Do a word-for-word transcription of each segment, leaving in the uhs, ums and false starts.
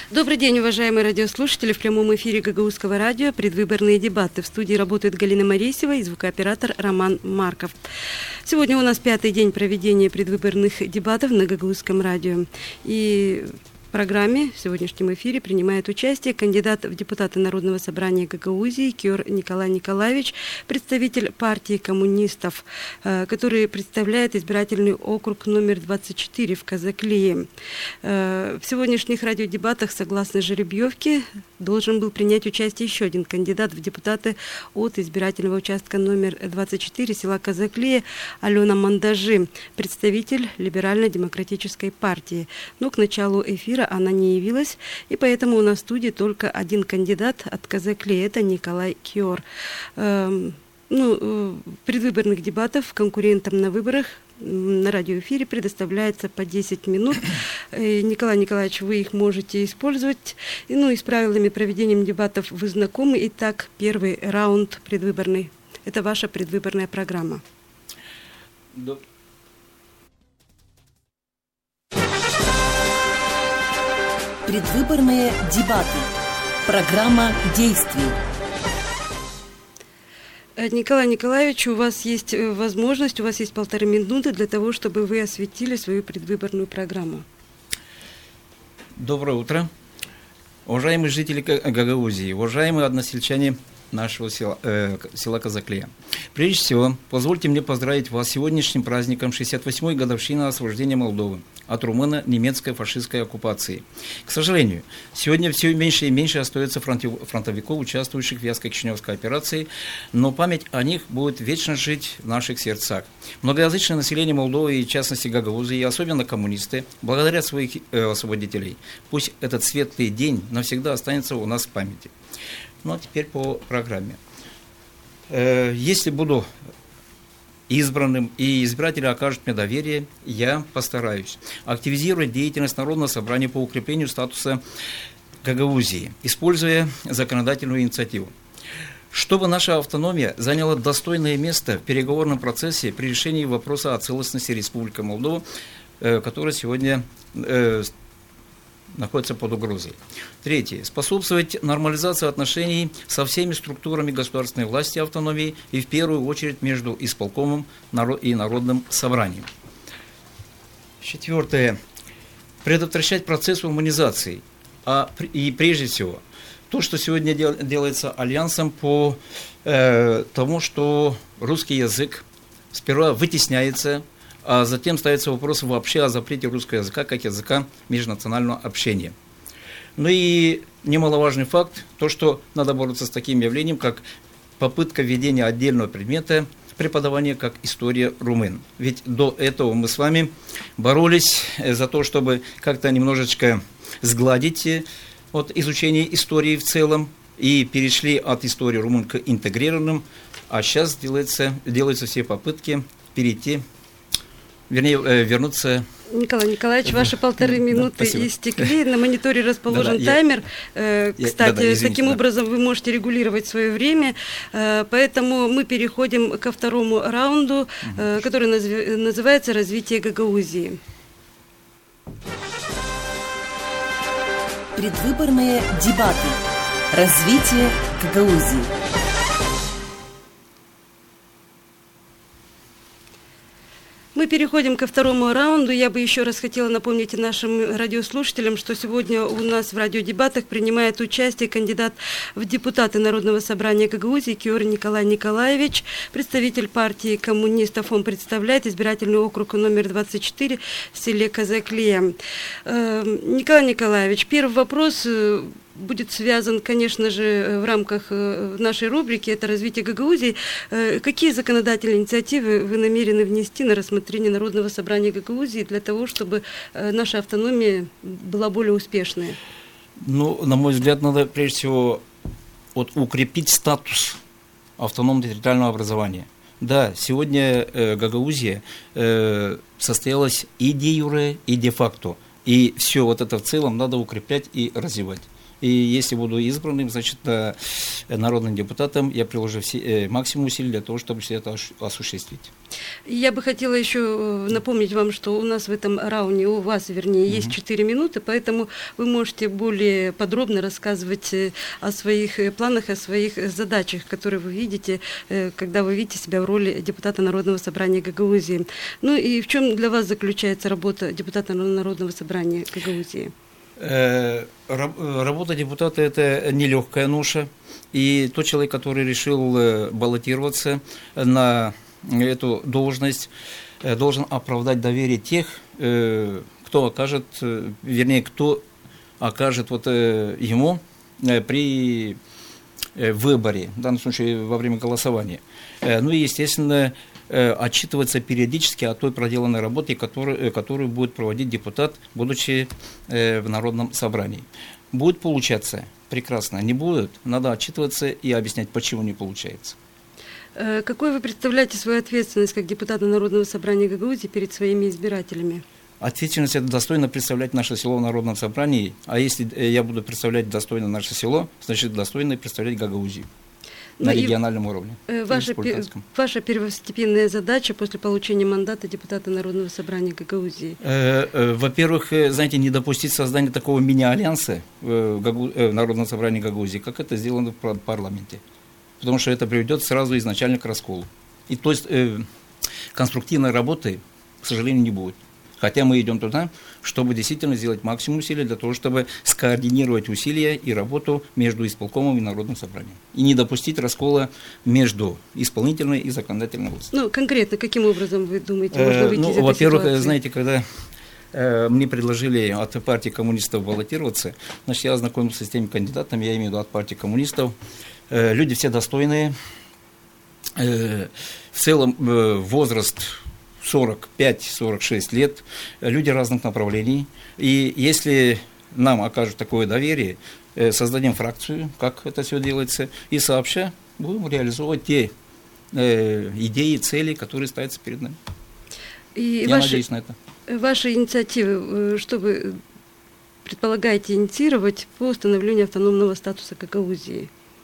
Добрый день, уважаемые радиослушатели. В прямом эфире Гагаузского радио предвыборные дебаты. В студии работает Галина Моресева и звукооператор Роман Марков. Сегодня у нас пятый день проведения предвыборных дебатов на Гагаузском радио. И в программе в сегодняшнем эфире принимает участие кандидат в депутаты Народного собрания Гагаузии Киор Николай Николаевич, представитель партии коммунистов, который представляет избирательный округ номер двадцать четыре в Казаклии. В сегодняшних радиодебатах, согласно жеребьевке, должен был принять участие еще один кандидат в депутаты от избирательного участка номер двадцать четыре села Казаклия Алена Мандажи, представитель Либерально-демократической партии. Но к началу эфира она не явилась, и поэтому у нас в студии только один кандидат от Казаклии, это Николай Киор. Эм, ну, предвыборных дебатов конкурентам на выборах на радиоэфире предоставляется по десять минут. Николай Николаевич, вы их можете использовать. Ну и с правилами проведения дебатов вы знакомы. Итак, первый раунд предвыборный. Это ваша предвыборная программа. Да. Предвыборные дебаты. Программа действий. Николай Николаевич, у вас есть возможность, у вас есть полторы минуты для того, чтобы вы осветили свою предвыборную программу. Доброе утро. Уважаемые жители Гагаузии, уважаемые односельчане нашего села, э, села Казаклия. Прежде всего, позвольте мне поздравить вас с сегодняшним праздником шестьдесят восьмой годовщины освобождения Молдовы от румыно-немецкой фашистской оккупации. К сожалению, сегодня все меньше и меньше остается фронтовиков, участвующих в Вятско-Кишиневской операции, но память о них будет вечно жить в наших сердцах. Многоязычное население Молдовы, и в частности Гагаузии, и особенно коммунисты, благодаря своих э, освободителей, пусть этот светлый день навсегда останется у нас в памяти. Ну а теперь по программе. Э, если буду избранным и избиратели окажут мне доверие, я постараюсь активизировать деятельность Народного собрания по укреплению статуса Гагаузии, используя законодательную инициативу. Чтобы наша автономия заняла достойное место в переговорном процессе при решении вопроса о целостности Республики Молдова, э, которая сегодня э, находится под угрозой. Третье. Способствовать нормализации отношений со всеми структурами государственной власти и автономии и в первую очередь между исполкомом и Народным собранием. Четвертое. Предотвращать процесс гуманизации. А, и прежде всего, то, что сегодня дел, делается Альянсом по э, тому, что русский язык сперва вытесняется, а затем ставится вопрос вообще о запрете русского языка как языка межнационального общения. Ну и немаловажный факт, то, что надо бороться с таким явлением, как попытка введения отдельного предмета преподавания как история румын. Ведь до этого мы с вами боролись за то, чтобы как-то немножечко сгладить вот, изучение истории в целом и перешли от истории румын к интегрированным, а сейчас делается, делаются все попытки перейти Вернее, вернуться... Николай Николаевич, ваши полторы минуты да, истекли. На мониторе расположен да, да, таймер. Я, Кстати, да, да, извините, таким да. образом вы можете регулировать свое время. Поэтому мы переходим ко второму раунду, угу. который называется «Развитие Гагаузии». Предвыборные дебаты. Развитие Гагаузии. Мы переходим ко второму раунду. Я бы еще раз хотела напомнить нашим радиослушателям, что сегодня у нас в радиодебатах принимает участие кандидат в депутаты Народного собрания Гагаузии Киор Николай Николаевич, представитель партии коммунистов. Он представляет избирательный округ номер двадцать четыре в селе Казаклия. Николай Николаевич, первый вопрос будет связан, конечно же, в рамках нашей рубрики «Это развитие Гагаузии». Какие законодательные инициативы вы намерены внести на рассмотрение Народного собрания Гагаузии для того, чтобы наша автономия была более успешной? Ну, на мой взгляд, надо прежде всего вот, укрепить статус автономного территориального образования. Да, сегодня э, Гагаузия э, состоялась и де юре, и де факто. И все вот это в целом надо укреплять и развивать. И если буду избранным, значит, народным депутатом, я приложу все, максимум усилий для того, чтобы все это осуществить. Я бы хотела еще напомнить вам, что у нас в этом раунде, у вас, вернее, есть угу. четыре минуты, поэтому вы можете более подробно рассказывать о своих планах, о своих задачах, которые вы видите, когда вы видите себя в роли депутата Народного собрания Гагаузии. Ну и в чем для вас заключается работа депутата Народного собрания Гагаузии? Работа депутата – это нелегкая ноша, и тот человек, который решил баллотироваться на эту должность, должен оправдать доверие тех, кто окажет, вернее, кто окажет вот ему при выборе, в данном случае во время голосования. Ну и, естественно, отчитываться периодически о той проделанной работе, которую, которую будет проводить депутат, будучи в Народном собрании. Будет получаться прекрасно, не будет, надо отчитываться и объяснять, почему не получается. Какой вы представляете свою ответственность как депутата Народного собрания Гагаузии перед своими избирателями? Ответственность – это достойно представлять наше село в Народном собрании, а если я буду представлять достойно наше село, значит достойно представлять Гагаузию. На ну региональном уровне. Ваша, ваша первостепенная задача после получения мандата депутата Народного собрания Гагаузии? Во-первых, знаете, не допустить создания такого мини-альянса в Народном собрании Гагаузии, как это сделано в парламенте. Потому что это приведет сразу изначально к расколу. И то есть конструктивной работы, к сожалению, не будет. Хотя мы идем туда, чтобы действительно сделать максимум усилий для того, чтобы скоординировать усилия и работу между исполкомом и Народным собранием. И не допустить раскола между исполнительной и законодательной властью. Ну, конкретно, каким образом вы думаете, можно выйти э, ну, из этой во-первых, ситуации? знаете, когда э, мне предложили от партии коммунистов баллотироваться, значит, я ознакомился с теми кандидатами, я имею в виду от партии коммунистов. Э, люди все достойные. Э, в целом э, возраст сорок пять — сорок шесть лет, люди разных направлений. И если нам окажут такое доверие, создадим фракцию, как это все делается, и сообща будем реализовывать те э, идеи, цели, которые ставятся перед нами. И Я ваши, надеюсь на это. Ваши инициативы, что вы предполагаете инициировать по установлению автономного статуса Гагаузии?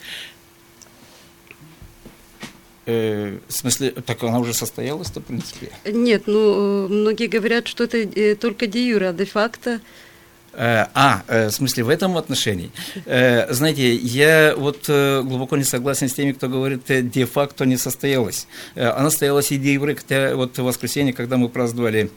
В смысле, так она уже состоялась-то, в принципе? Нет, ну, многие говорят, что это только де-юре, а де-факто... А, в смысле, в этом отношении. Знаете, я вот глубоко не согласен с теми, кто говорит, де-факто не состоялась. Она состоялась и де-юре, хотя вот в воскресенье, когда мы праздновали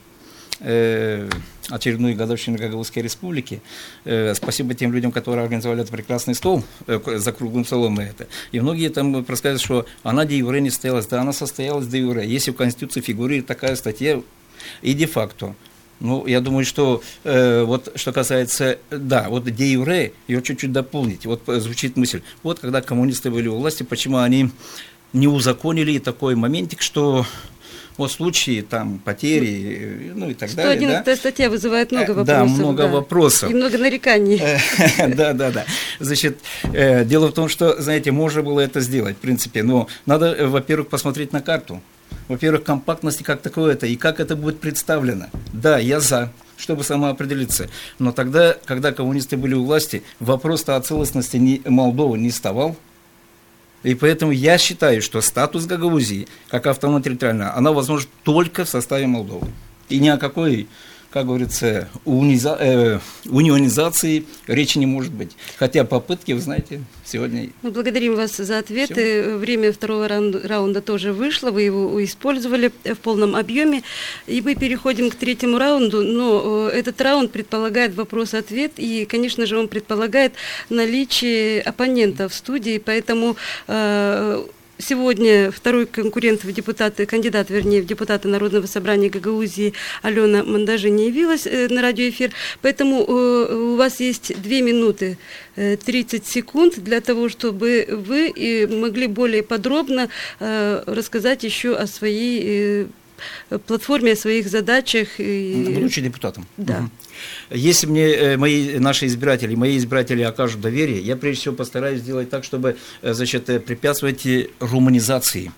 очередную годовщину Гагаузской республики. Спасибо тем людям, которые организовали этот прекрасный стол, за круглым столом на это. И многие там рассказывают, что она де-юре не состоялась. Да, она состоялась де-юре. Если в Конституции фигурирует такая статья, и де-факто. Ну, я думаю, что э, вот что касается, да, вот де-юре, ее чуть-чуть дополнить. Вот звучит мысль. Вот когда коммунисты были у власти, почему они не узаконили такой моментик, что... Вот случаи там потери, ну и так далее. сто одиннадцатая статья вызывает много вопросов. Да, много да. вопросов. И много нареканий. Да, да, да. Значит, дело в том, что, знаете, можно было это сделать, в принципе, но надо, во-первых, посмотреть на карту. Во-первых, компактности как таковое-то, и как это будет представлено. Да, я за, чтобы самоопределиться. Но тогда, когда коммунисты были у власти, вопрос-то о целостности Молдовы не вставал. И поэтому я считаю, что статус Гагаузии, как автономная территориальная, она возможна только в составе Молдовы. И ни о какой, как говорится, униза, э, унионизации речи не может быть. Хотя попытки, вы знаете, сегодня... Мы благодарим вас за ответы. Все. Время второго раунда, раунда тоже вышло, вы его использовали в полном объеме. И мы переходим к третьему раунду, но этот раунд предполагает вопрос-ответ, и, конечно же, он предполагает наличие оппонента в студии, поэтому... Э, Сегодня второй конкурент в депутаты, кандидат, вернее, в депутаты Народного собрания Гагаузии Алена Мандажи не явилась на радиоэфир, поэтому у вас есть две минуты тридцать секунд для того, чтобы вы могли более подробно рассказать еще о своей платформе, о своих задачах. Будучи депутатом. Да. Угу. Если мне мои, наши избиратели, мои избиратели окажут доверие, я прежде всего постараюсь сделать так, чтобы, значит, препятствовать руманизации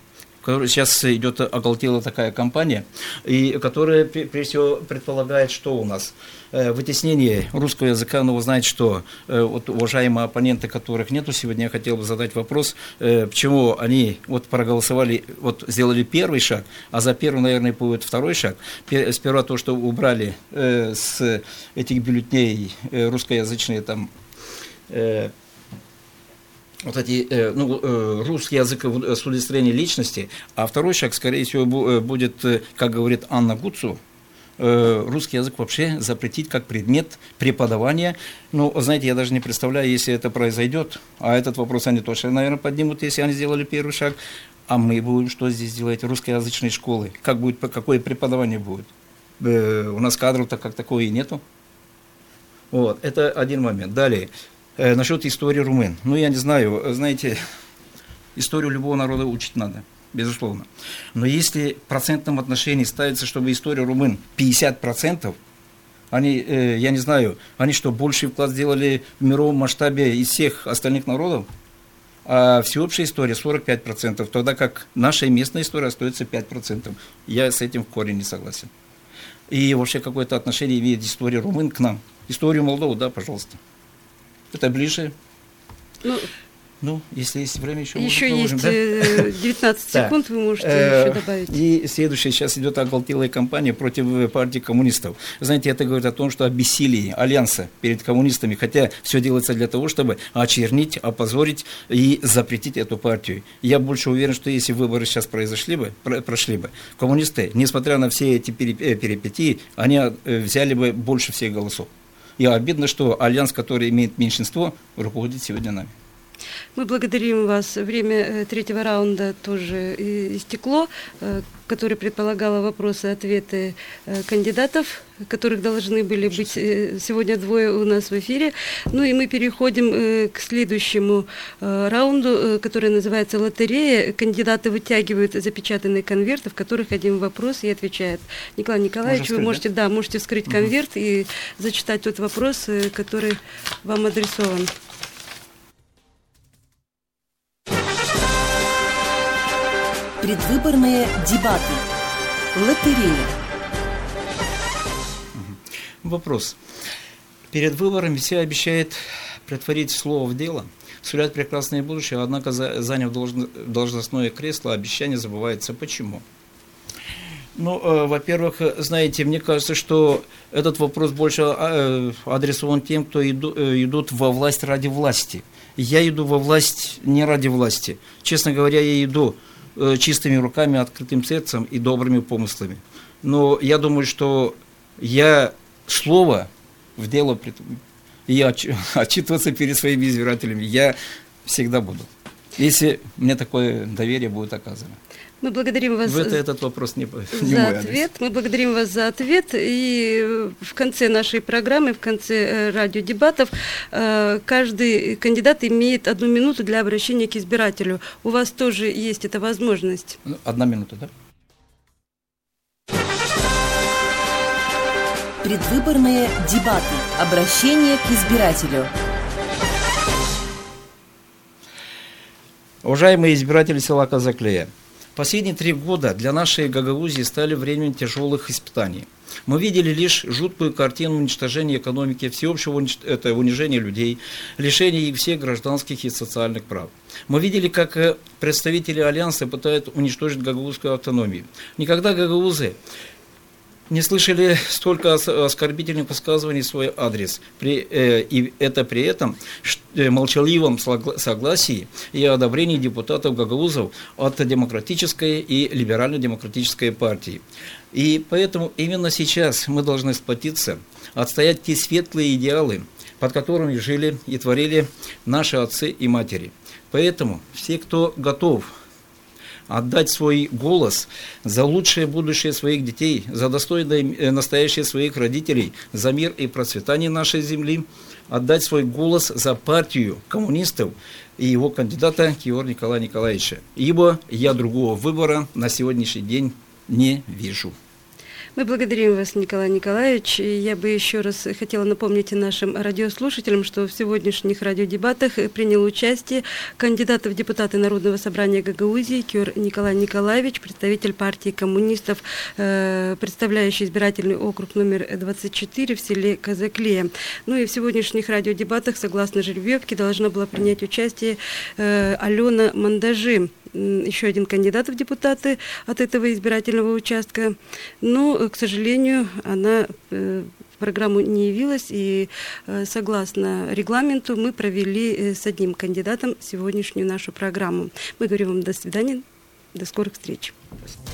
сейчас идет оголтела такая кампания, и которая, прежде всего, предполагает, что у нас вытеснение русского языка. Но вы знаете, что вот уважаемые оппоненты, которых нету сегодня, я хотел бы задать вопрос, почему они вот проголосовали, вот сделали первый шаг, а за первый, наверное, будет второй шаг. Сперва то, что убрали с этих бюллетеней русскоязычные там вот эти, ну, русский язык с удостоверения личности, а второй шаг, скорее всего, будет, как говорит Анна Гуцу, русский язык вообще запретить как предмет преподавания. Ну, знаете, я даже не представляю, если это произойдет, а этот вопрос они точно, наверное, поднимут, если они сделали первый шаг, а мы будем что здесь делать? Русскоязычные школы, как будет, какое преподавание будет? У нас кадров-то как такого и нету. Вот, это один момент. Далее, насчет истории румын. Ну, я не знаю, знаете, историю любого народа учить надо. Безусловно. Но если в процентном отношении ставится, чтобы история румын пятьдесят процентов, они, э, я не знаю, они что, больший вклад сделали в мировом масштабе из всех остальных народов? А всеобщая история сорок пять процентов, тогда как наша местная история остается пять процентов. Я с этим в корень не согласен. И вообще какое-то отношение имеет история румын к нам. Историю Молдовы, да, пожалуйста. Это ближе. Ну, Ну, если есть время, еще, еще можем, есть можем, да? девятнадцать секунд, вы можете еще добавить. И следующая, сейчас идет оголтелая кампания против партии коммунистов. Знаете, это говорит о том, что о бессилии альянса перед коммунистами, хотя все делается для того, чтобы очернить, опозорить и запретить эту партию. Я больше уверен, что если выборы сейчас произошли бы, прошли бы, коммунисты, несмотря на все эти перипетии, они взяли бы больше всех голосов. И обидно, что альянс, который имеет меньшинство, руководит сегодня нами. Мы благодарим вас. Время третьего раунда тоже истекло, который предполагало вопросы и ответы кандидатов, которых должны были быть сегодня двое у нас в эфире. Ну и мы переходим к следующему раунду, который называется «Лотерея». Кандидаты вытягивают запечатанные конверты, в которых один вопрос и отвечает. Николай Николаевич, вы можете, да? Да, можете вскрыть конверт угу. и зачитать тот вопрос, который вам адресован. Предвыборные дебаты. Лотерея. Вопрос. Перед выборами все обещают претворить слово в дело, сулят прекрасное будущее, однако, заняв должностное кресло, обещание забывается. Почему? Ну, э, во-первых, знаете, мне кажется, что этот вопрос больше э, адресован тем, кто иду, э, идут во власть ради власти. Я иду во власть не ради власти. Честно говоря, я иду чистыми руками, открытым сердцем и добрыми помыслами. Но я думаю, что я слово в дело, и отчитываться перед своими избирателями я всегда буду, если мне такое доверие будет оказано. Мы благодарим вас это, этот вопрос не, не за мой ответ. адрес. Мы благодарим вас за ответ. И в конце нашей программы, в конце радиодебатов, каждый кандидат имеет одну минуту для обращения к избирателю. У вас тоже есть эта возможность. Одна минута, да? Предвыборные дебаты. Обращение к избирателю. Уважаемые избиратели села Казаклея, последние три года для нашей Гагаузии стали временем тяжелых испытаний. Мы видели лишь жуткую картину уничтожения экономики, всеобщего унич... это унижения людей, лишения их всех гражданских и социальных прав. Мы видели, как представители Альянса пытаются уничтожить гагаузскую автономию. Никогда гагаузы не слышали столько оскорбительных высказываний в свой адрес. При, э, и это при этом э, молчаливом согласии и одобрении депутатов гагаузов от демократической и либерально-демократической партии. И поэтому именно сейчас мы должны сплотиться, отстоять те светлые идеалы, под которыми жили и творили наши отцы и матери. Поэтому все, кто готов отдать свой голос за лучшее будущее своих детей, за достойное настоящее своих родителей, за мир и процветание нашей земли, отдать свой голос за партию коммунистов и его кандидата Киора Николая Николаевича. Ибо я другого выбора на сегодняшний день не вижу. Мы благодарим вас, Николай Николаевич. И я бы еще раз хотела напомнить нашим радиослушателям, что в сегодняшних радиодебатах принял участие кандидат в депутаты Народного собрания Гагаузии Кёр Николай Николаевич, представитель партии коммунистов, представляющий избирательный округ номер двадцать четыре в селе Казаклия. Ну и в сегодняшних радиодебатах, согласно жеребьевке, должна была принять участие Алена Мандажи, еще один кандидат в депутаты от этого избирательного участка. Но, к сожалению, она в программу не явилась, и согласно регламенту мы провели с одним кандидатом сегодняшнюю нашу программу. Мы говорим вам до свидания, до скорых встреч.